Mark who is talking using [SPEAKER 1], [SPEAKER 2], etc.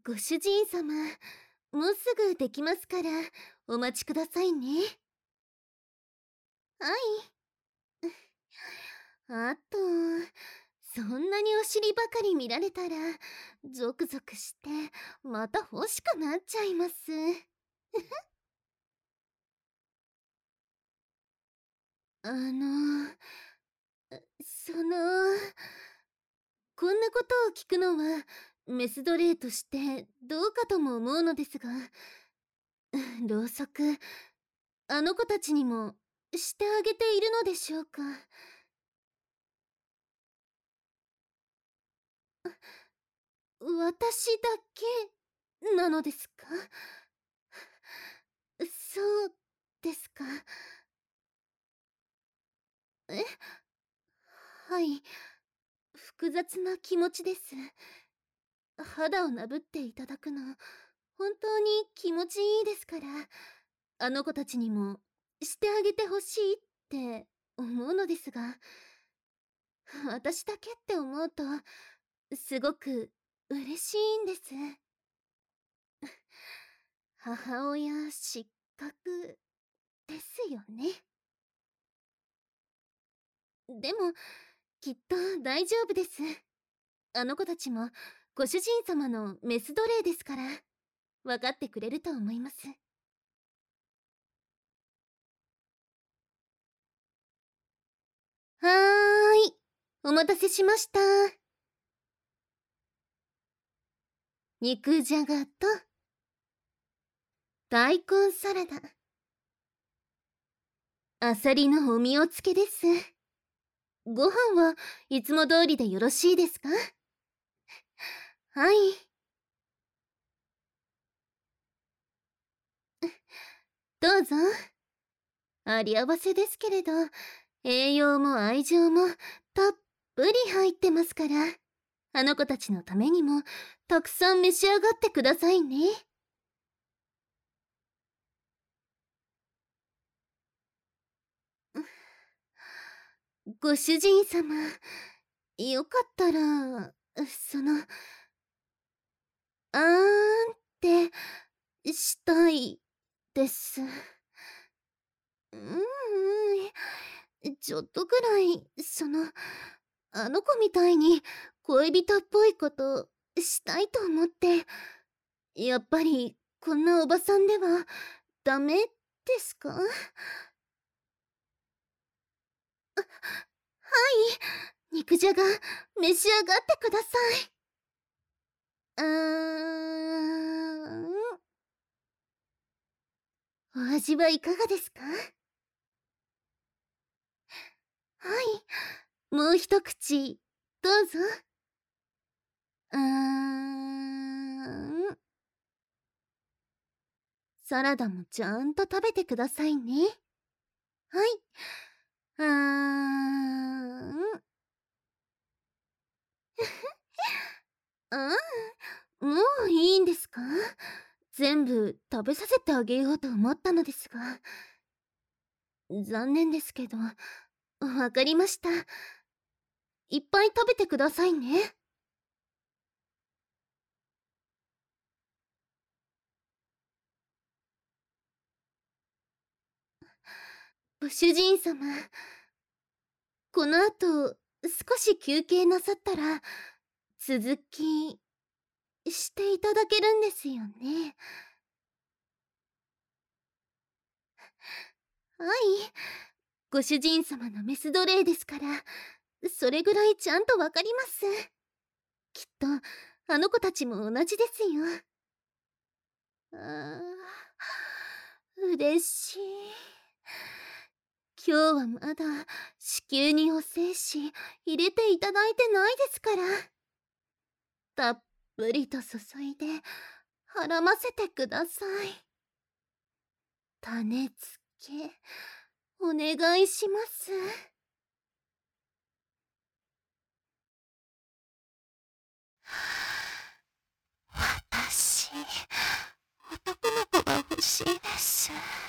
[SPEAKER 1] ご主人様、もうすぐできますから、お待ちくださいね。はい。あと、そんなにお尻ばかり見られたら、ゾクゾクして、また欲しくなっちゃいます。あの、こんなことを聞くのは、メス奴隷としてどうかとも思うのですが、ろうそく、あの子たちにもしてあげているのでしょうか。私だけなのですか？そうですか。え、はい、複雑な気持ちです。肌をなぶっていただくの、本当に気持ちいいですから、あの子たちにもしてあげてほしいって思うのですが、私だけって思うと、すごく嬉しいんです。母親失格ですよね。でも、きっと大丈夫です。あの子たちもご主人様のメス奴隷ですから、分かってくれると思います。はーい。お待たせしました。肉じゃがと大根サラダ、あさりのおみおつけです。ご飯はいつも通りでよろしいですか？はい。どうぞ。あり合わせですけれど、栄養も愛情もたっぷり入ってますから、あの子たちのためにもたくさん召し上がってくださいね。ご主人様、よかったら、あーんってしたいです。ちょっとくらい、あの子みたいに恋人っぽいことしたいと思って、やっぱりこんなおばさんではダメですか？はい、肉じゃが召し上がってください。お味はいかがですか？はい、もう一口、どうぞ。うーん、サラダもちゃんと食べてくださいね。はい。うーん。ああ、もういいんですか？全部食べさせてあげようと思ったのですが。残念ですけど、わかりました。いっぱい食べてくださいね。ご主人様、この後、少し休憩なさったら、続き、していただけるんですよね。はい。ご主人様のメス奴隷ですから、それぐらいちゃんとわかります。きっと、あの子たちも同じですよ。あ嬉しい。今日はまだ子宮にお精子入れていただいてないですから。たっぷりと注いで、はらませてください。種付け、お願いします。私、男の子が欲しいです。